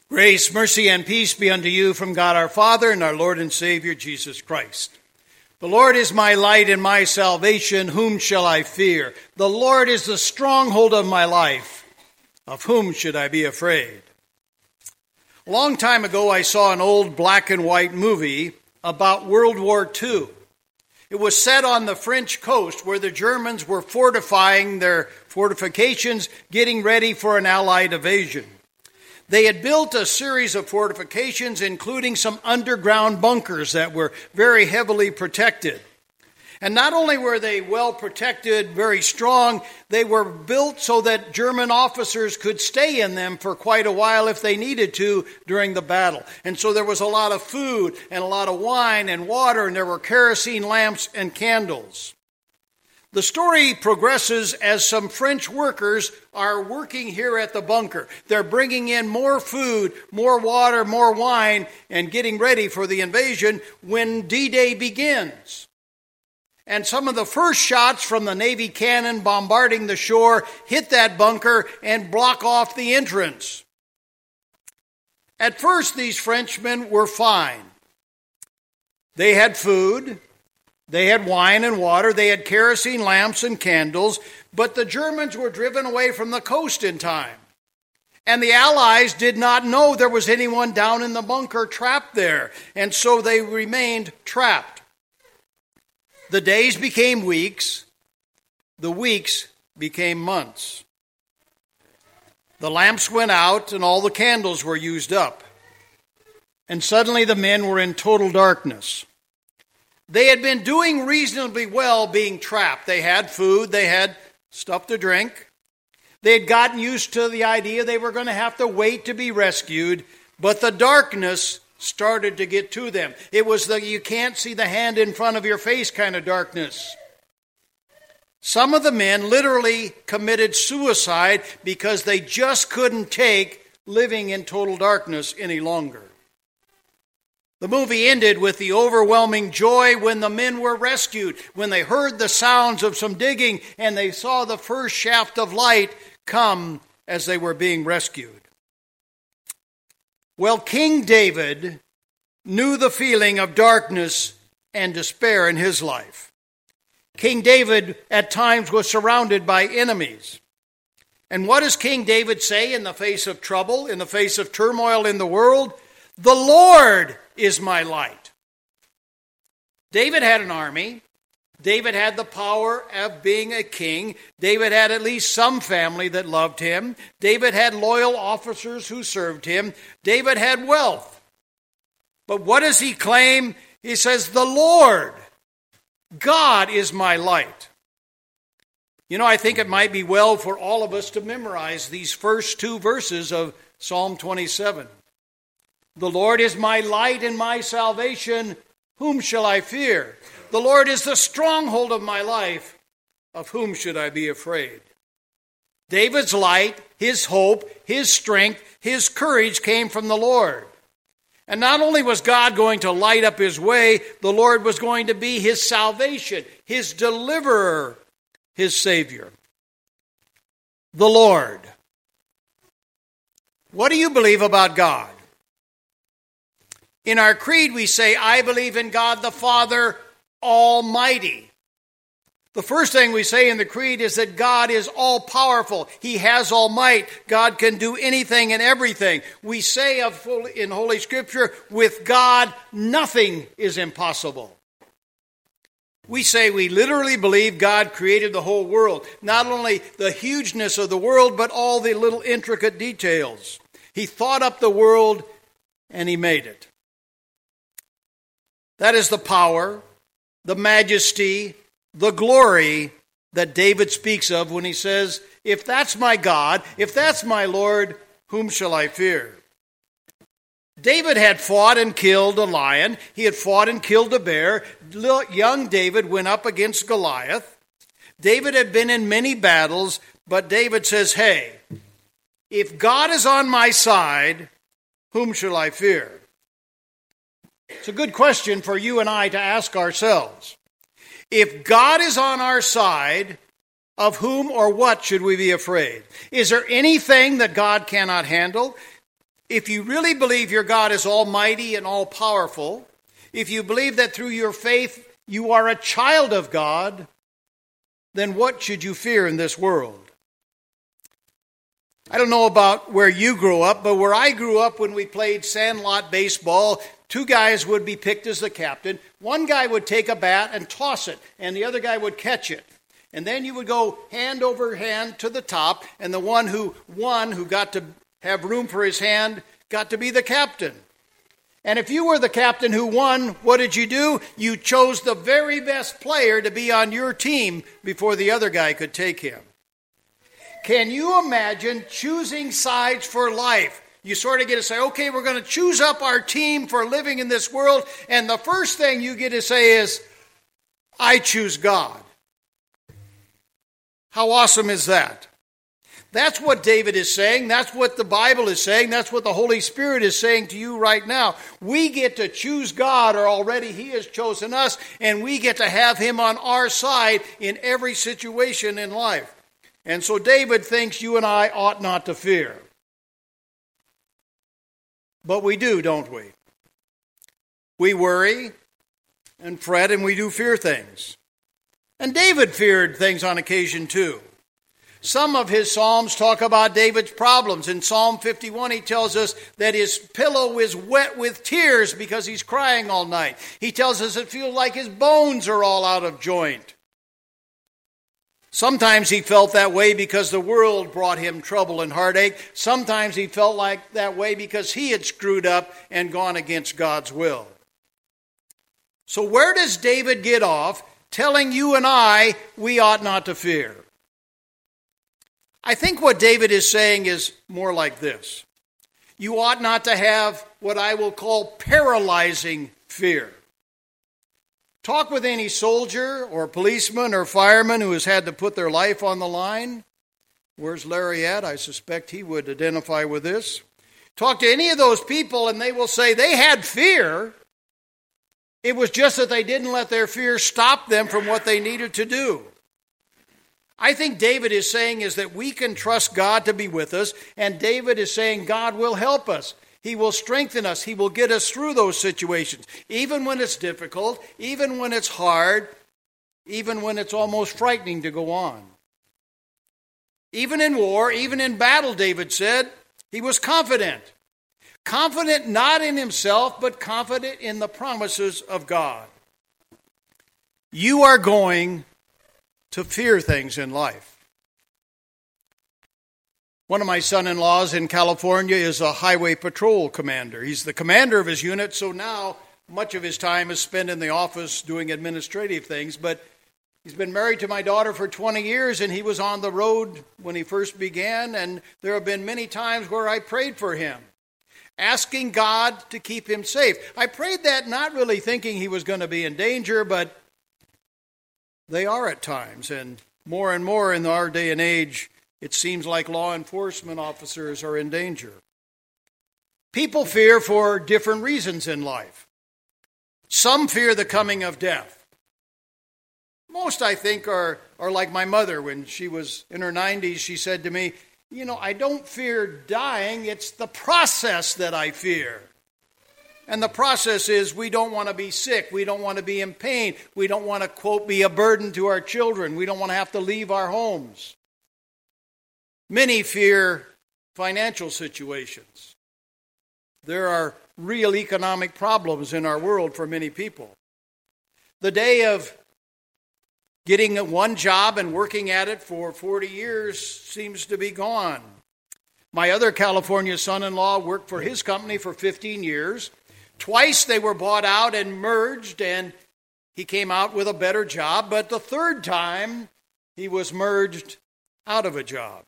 Grace, mercy, and peace be unto you from God our Father and our Lord and Savior, Jesus Christ. The Lord is my light and my salvation. Whom shall I fear? The Lord is the stronghold of my life. Of whom should I be afraid? A long time ago, I saw an old black and white movie about World War II. It was set on the French coast where the Germans were fortifying their fortifications, getting ready for an Allied invasion. They had built a series of fortifications, including some underground bunkers that were very heavily protected. And not only were they well protected, very strong, they were built so that German officers could stay in them for quite a while if they needed to during the battle. And so there was a lot of food and a lot of wine and water, and there were kerosene lamps and candles. The story progresses as some French workers are working here at the bunker. They're bringing in more food, more water, more wine, and getting ready for the invasion when D-Day begins. And some of the first shots from the Navy cannon bombarding the shore hit that bunker and block off the entrance. At first, these Frenchmen were fine. They had food. They had wine and water, they had kerosene lamps and candles, but the Germans were driven away from the coast in time. And the Allies did not know there was anyone down in the bunker trapped there, and so they remained trapped. The days became weeks, the weeks became months. The lamps went out and all the candles were used up. And suddenly the men were in total darkness. They had been doing reasonably well being trapped. They had food, they had stuff to drink. They had gotten used to the idea they were going to have to wait to be rescued, but the darkness started to get to them. It was the you can't see the hand in front of your face kind of darkness. Some of the men literally committed suicide because they just couldn't take living in total darkness any longer. The movie ended with the overwhelming joy when the men were rescued, when they heard the sounds of some digging and they saw the first shaft of light come as they were being rescued. Well, King David knew the feeling of darkness and despair in his life. King David at times was surrounded by enemies. And what does King David say in the face of trouble, in the face of turmoil in the world? The Lord is my light. David had an army. David had the power of being a king. David had at least some family that loved him. David had loyal officers who served him. David had wealth. But what does he claim? He says, the Lord, God is my light. You know, I think it might be well for all of us to memorize these first two verses of Psalm 27. The Lord is my light and my salvation. Whom shall I fear? The Lord is the stronghold of my life. Of whom should I be afraid? David's light, his hope, his strength, his courage came from the Lord. And not only was God going to light up his way, the Lord was going to be his salvation, his deliverer, his Savior. The Lord. What do you believe about God? In our creed, we say, I believe in God the Father Almighty. The first thing we say in the creed is that God is all-powerful. He has all might. God can do anything and everything. We say in Holy Scripture, with God, nothing is impossible. We say we literally believe God created the whole world. Not only the hugeness of the world, but all the little intricate details. He thought up the world and he made it. That is the power, the majesty, the glory that David speaks of when he says, if that's my God, if that's my Lord, whom shall I fear? David had fought and killed a lion. He had fought and killed a bear. Young David went up against Goliath. David had been in many battles, but David says, hey, if God is on my side, whom shall I fear? It's a good question for you and I to ask ourselves. If God is on our side, of whom or what should we be afraid? Is there anything that God cannot handle? If you really believe your God is almighty and all-powerful, if you believe that through your faith you are a child of God, then what should you fear in this world? I don't know about where you grew up, but where I grew up when we played sandlot baseball, two guys would be picked as the captain. One guy would take a bat and toss it, and the other guy would catch it. And then you would go hand over hand to the top, and the one who won, who got to have room for his hand, got to be the captain. And if you were the captain who won, what did you do? You chose the very best player to be on your team before the other guy could take him. Can you imagine choosing sides for life? You sort of get to say, okay, we're going to choose up our team for living in this world, and the first thing you get to say is, I choose God. How awesome is that? That's what David is saying. That's what the Bible is saying. That's what the Holy Spirit is saying to you right now. We get to choose God, or already He has chosen us, and we get to have Him on our side in every situation in life. And so David thinks you and I ought not to fear. But we do, don't we? We worry and fret, and we do fear things. And David feared things on occasion too. Some of his psalms talk about David's problems. In Psalm 51, he tells us that his pillow is wet with tears because he's crying all night. He tells us it feels like his bones are all out of joint. Sometimes he felt that way because the world brought him trouble and heartache. Sometimes he felt like that way because he had screwed up and gone against God's will. So where does David get off telling you and I we ought not to fear? I think what David is saying is more like this. You ought not to have what I will call paralyzing fear. Talk with any soldier or policeman or fireman who has had to put their life on the line. Where's Larry at? I suspect he would identify with this. Talk to any of those people and they will say they had fear. It was just that they didn't let their fear stop them from what they needed to do. I think David is saying is that we can trust God to be with us, and David is saying God will help us. He will strengthen us. He will get us through those situations, even when it's difficult, even when it's hard, even when it's almost frightening to go on. Even in war, even in battle, David said, he was confident. Confident not in himself, but confident in the promises of God. You are going to fear things in life. One of my son-in-laws in California is a highway patrol commander. He's the commander of his unit, so now much of his time is spent in the office doing administrative things. But he's been married to my daughter for 20 years, and he was on the road when he first began, and there have been many times where I prayed for him, asking God to keep him safe. I prayed that not really thinking he was going to be in danger, but they are at times, and more in our day and age, it seems like law enforcement officers are in danger. People fear for different reasons in life. Some fear the coming of death. Most, I think, are like my mother. When she was in her 90s, she said to me, I don't fear dying, it's the process that I fear. And the process is we don't want to be sick. We don't want to be in pain. We don't want to, quote, be a burden to our children. We don't want to have to leave our homes. Many fear financial situations. There are real economic problems in our world for many people. The day of getting one job and working at it for 40 years seems to be gone. My other California son-in-law worked for his company for 15 years. Twice they were bought out and merged, and he came out with a better job. But the third time, he was merged out of a job.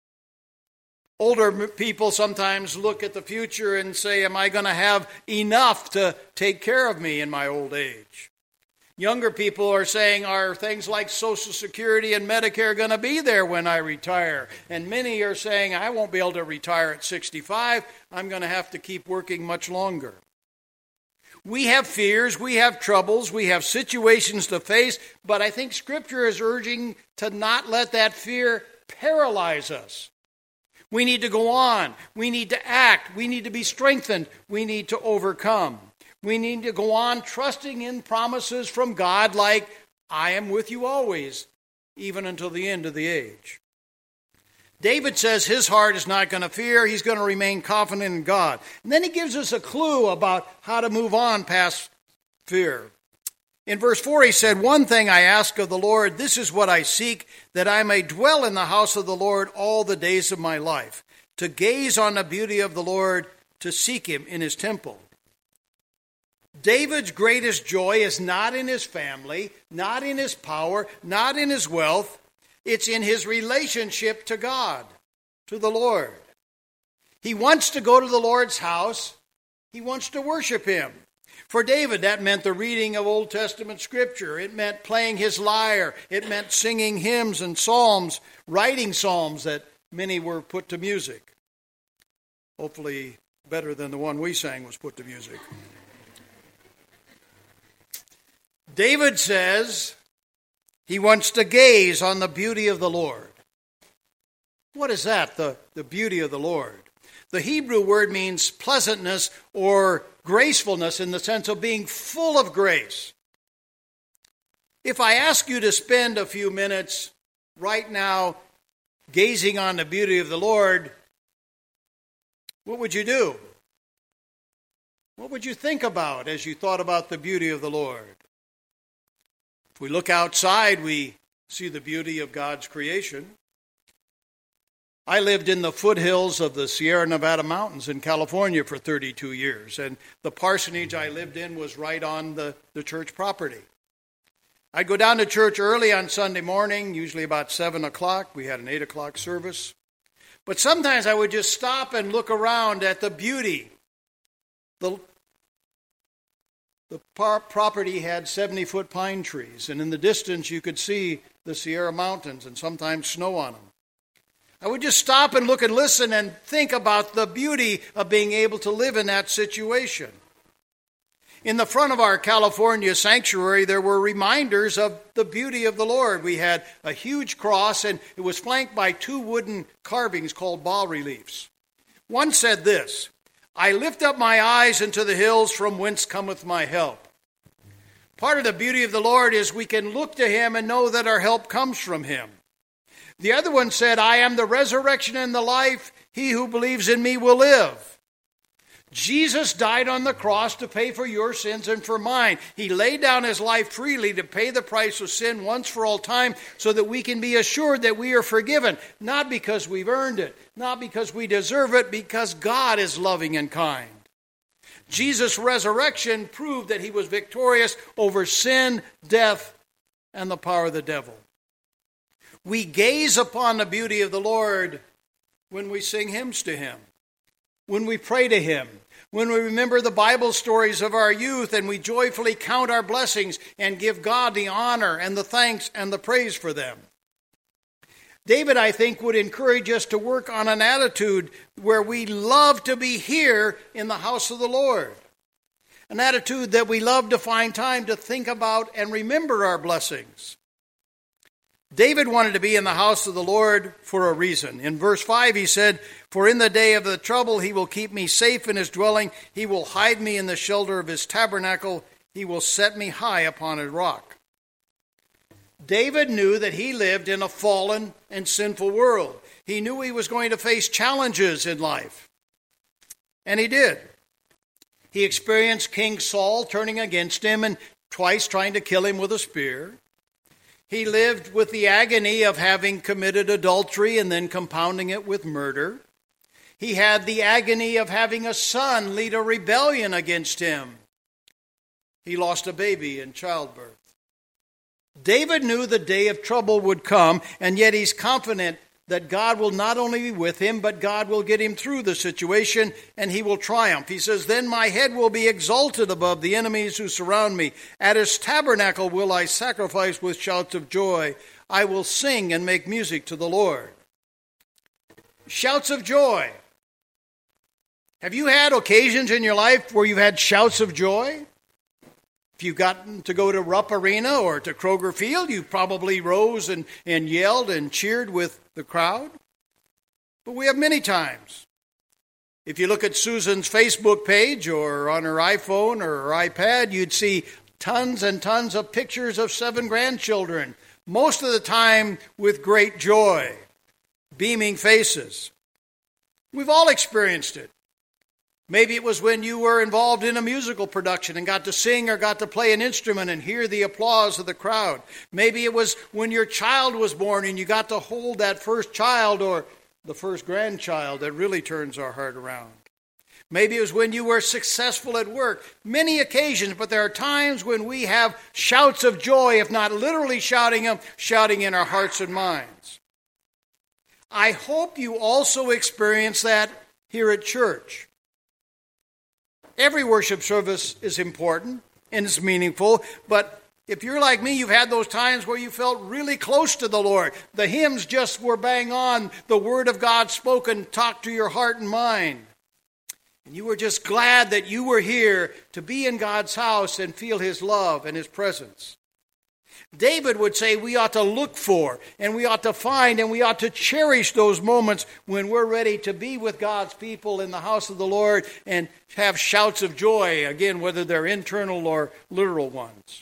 Older people sometimes look at the future and say, am I going to have enough to take care of me in my old age? Younger people are saying, are things like Social Security and Medicare going to be there when I retire? And many are saying, I won't be able to retire at 65. I'm going to have to keep working much longer. We have fears, we have troubles, we have situations to face, but I think Scripture is urging to not let that fear paralyze us. We need to go on. We need to act. We need to be strengthened. We need to overcome. We need to go on trusting in promises from God like, I am with you always, even until the end of the age. David says his heart is not going to fear. He's going to remain confident in God. And then he gives us a clue about how to move on past fear. In verse 4, he said, "One thing I ask of the Lord, this is what I seek, that I may dwell in the house of the Lord all the days of my life, to gaze on the beauty of the Lord, to seek him in his temple." David's greatest joy is not in his family, not in his power, not in his wealth. It's in his relationship to God, to the Lord. He wants to go to the Lord's house. He wants to worship him. For David, that meant the reading of Old Testament scripture. It meant playing his lyre. It meant singing hymns and psalms, writing psalms that many were put to music. Hopefully better than the one we sang was put to music. David says he wants to gaze on the beauty of the Lord. What is that, the beauty of the Lord? The Hebrew word means pleasantness or gracefulness in the sense of being full of grace. If I ask you to spend a few minutes right now gazing on the beauty of the Lord, what would you do? What would you think about as you thought about the beauty of the Lord? If we look outside, we see the beauty of God's creation. I lived in the foothills of the Sierra Nevada mountains in California for 32 years, and the parsonage I lived in was right on the church property. I'd go down to church early on Sunday morning, usually about 7 o'clock. We had an 8 o'clock service. But sometimes I would just stop and look around at the beauty. The property had 70-foot pine trees, and in the distance you could see the Sierra Mountains and sometimes snow on them. I would just stop and look and listen and think about the beauty of being able to live in that situation. In the front of our California sanctuary, there were reminders of the beauty of the Lord. We had a huge cross, and it was flanked by 2 wooden carvings called bas-reliefs. One said this, "I lift up my eyes into the hills, from whence cometh my help." Part of the beauty of the Lord is we can look to him and know that our help comes from him. The other one said, "I am the resurrection and the life. He who believes in me will live." Jesus died on the cross to pay for your sins and for mine. He laid down his life freely to pay the price of sin once for all time so that we can be assured that we are forgiven, not because we've earned it, not because we deserve it, because God is loving and kind. Jesus' resurrection proved that he was victorious over sin, death, and the power of the devil. We gaze upon the beauty of the Lord when we sing hymns to him, when we pray to him, when we remember the Bible stories of our youth and we joyfully count our blessings and give God the honor and the thanks and the praise for them. David, I think, would encourage us to work on an attitude where we love to be here in the house of the Lord. An attitude that we love to find time to think about and remember our blessings. David wanted to be in the house of the Lord for a reason. In verse 5 he said, "For in the day of the trouble he will keep me safe in his dwelling. He will hide me in the shelter of his tabernacle. He will set me high upon a rock." David knew that he lived in a fallen and sinful world. He knew he was going to face challenges in life. And he did. He experienced King Saul turning against him and twice trying to kill him with a spear. He lived with the agony of having committed adultery and then compounding it with murder. He had the agony of having a son lead a rebellion against him. He lost a baby in childbirth. David knew the day of trouble would come, and yet he's confident that God will not only be with him, but God will get him through the situation, and he will triumph. He says, "Then my head will be exalted above the enemies who surround me. At his tabernacle will I sacrifice with shouts of joy. I will sing and make music to the Lord." Shouts of joy. Have you had occasions in your life where you've had shouts of joy? If you've gotten to go to Rupp Arena or to Kroger Field, you probably rose and yelled and cheered with the crowd. but we have many times. If you look at Susan's Facebook page or on her iPhone or her iPad, you'd see tons and tons of pictures of 7 grandchildren, most of the time with great joy, beaming faces. We've all experienced it. Maybe it was when you were involved in a musical production and got to sing or got to play an instrument and hear the applause of the crowd. Maybe it was when your child was born and you got to hold that first child or the first grandchild that really turns our heart around. Maybe it was when you were successful at work. Many occasions, but there are times when we have shouts of joy, if not literally shouting them, shouting in our hearts and minds. I hope you also experience that here at church. Every worship service is important and it's meaningful, but if you're like me, you've had those times where you felt really close to the Lord. The hymns just were bang on. The Word of God spoken talked to your heart and mind. And you were just glad that you were here to be in God's house and feel His love and His presence. David would say we ought to look for and we ought to find and we ought to cherish those moments when we're ready to be with God's people in the house of the Lord and have shouts of joy, again, whether they're internal or literal ones.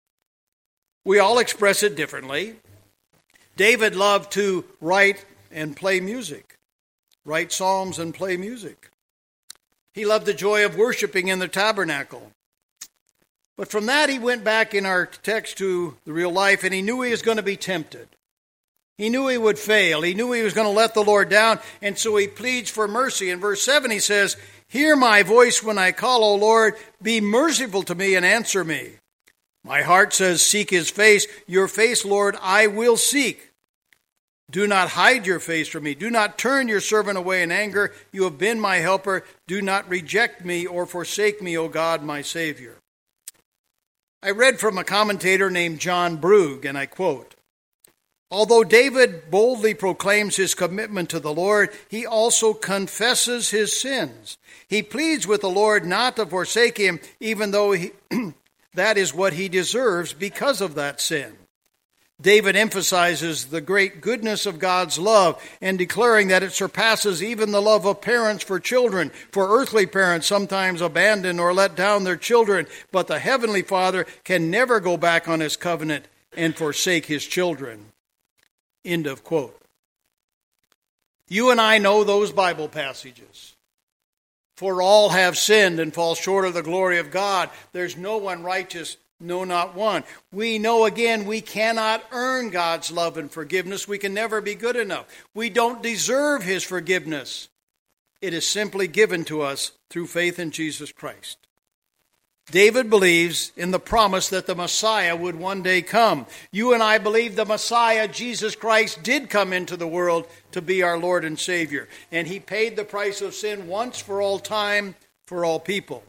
We all express it differently. David loved to write and play music, write psalms and play music. He loved the joy of worshiping in the tabernacle. But from that, he went back in our text to the real life, and he knew he was going to be tempted. He knew he would fail. He knew he was going to let the Lord down, and so he pleads for mercy. In verse 7, he says, "Hear my voice when I call, O Lord. Be merciful to me and answer me. My heart says, seek His face. Your face, Lord, I will seek. Do not hide your face from me. Do not turn your servant away in anger. You have been my helper. Do not reject me or forsake me, O God, my Savior." I read from a commentator named John Brugge, and I quote, "Although David boldly proclaims his commitment to the Lord, he also confesses his sins. He pleads with the Lord not to forsake him, even though that is what he deserves because of that sin. David emphasizes the great goodness of God's love and declaring that it surpasses even the love of parents for children. For earthly parents sometimes abandon or let down their children, but the Heavenly Father can never go back on His covenant and forsake His children." End of quote. You and I know those Bible passages. For all have sinned and fall short of the glory of God. There's no one righteous, no, not one. We know again we cannot earn God's love and forgiveness. We can never be good enough. We don't deserve His forgiveness. It is simply given to us through faith in Jesus Christ. David believes in the promise that the Messiah would one day come. You and I believe the Messiah, Jesus Christ, did come into the world to be our Lord and Savior. And He paid the price of sin once for all time, for all people.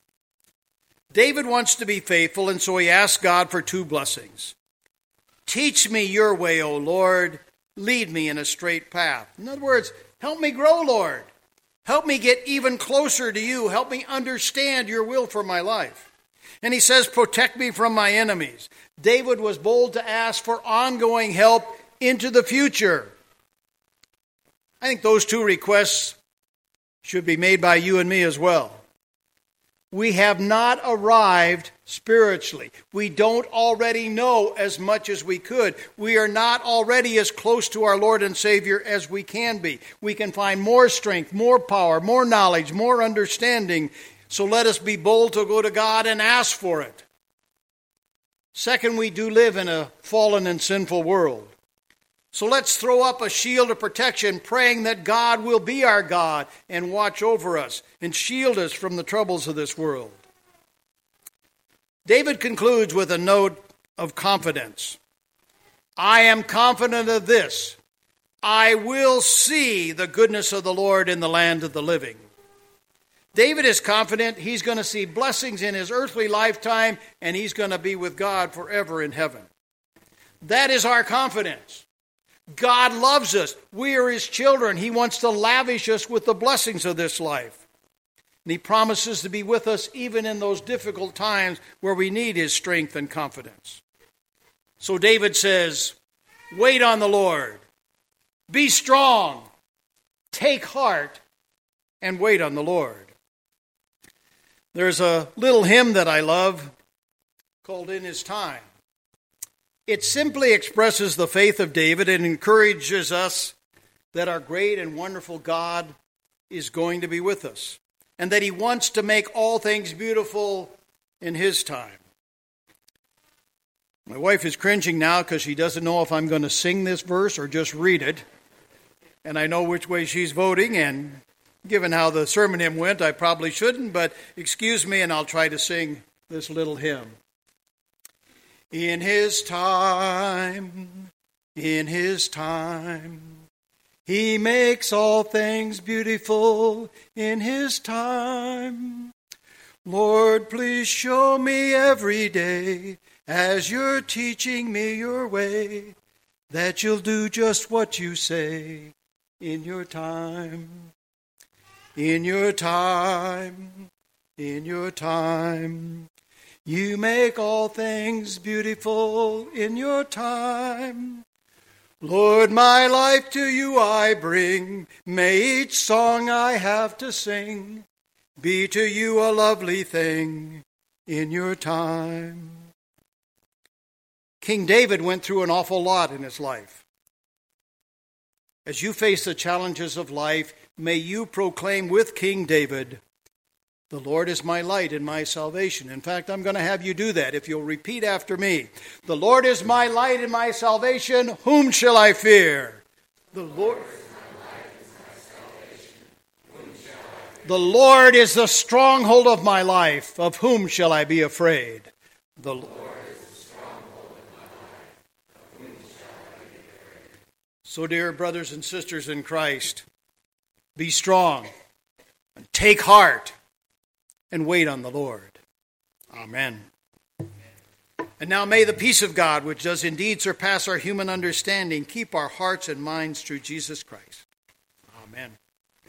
David wants to be faithful, and so he asks God for 2 blessings. Teach me your way, O Lord. Lead me in a straight path. In other words, help me grow, Lord. Help me get even closer to you. Help me understand your will for my life. And he says, protect me from my enemies. David was bold to ask for ongoing help into the future. I think those 2 requests should be made by you and me as well. We have not arrived spiritually. We don't already know as much as we could. We are not already as close to our Lord and Savior as we can be. We can find more strength, more power, more knowledge, more understanding. So let us be bold to go to God and ask for it. Second, we do live in a fallen and sinful world. So let's throw up a shield of protection, praying that God will be our God and watch over us and shield us from the troubles of this world. David concludes with a note of confidence. I am confident of this. I will see the goodness of the Lord in the land of the living. David is confident he's going to see blessings in his earthly lifetime and he's going to be with God forever in heaven. That is our confidence. God loves us. We are His children. He wants to lavish us with the blessings of this life. And He promises to be with us even in those difficult times where we need His strength and confidence. So David says, wait on the Lord. Be strong. take heart, and wait on the Lord. There's a little hymn that I love called In His Time. It simply expresses the faith of David and encourages us that our great and wonderful God is going to be with us, and that He wants to make all things beautiful in His time. My wife is cringing now because she doesn't know if I'm going to sing this verse or just read it. And I know which way she's voting, and given how the sermon hymn went, I probably shouldn't, but excuse me and I'll try to sing this little hymn. In His time, He makes all things beautiful in His time. Lord, please show me every day, as You're teaching me Your way, that You'll do just what You say in Your time. In Your time, You make all things beautiful in Your time. Lord, my life to You I bring, may each song I have to sing be to You a lovely thing in Your time. King David went through an awful lot in his life. As you face the challenges of life, may you proclaim with King David, the Lord is my light and my salvation. In fact, I'm going to have you do that if you'll repeat after me. The Lord is my light and my salvation. Whom shall I fear? The Lord is the stronghold of my life. Of whom shall I be afraid? The Lord is the stronghold of my life. Of whom shall I be afraid? So, dear brothers and sisters in Christ, be strong and take heart and wait on the Lord. Amen. And now may the peace of God, which does indeed surpass our human understanding, keep our hearts and minds through Jesus Christ. Amen.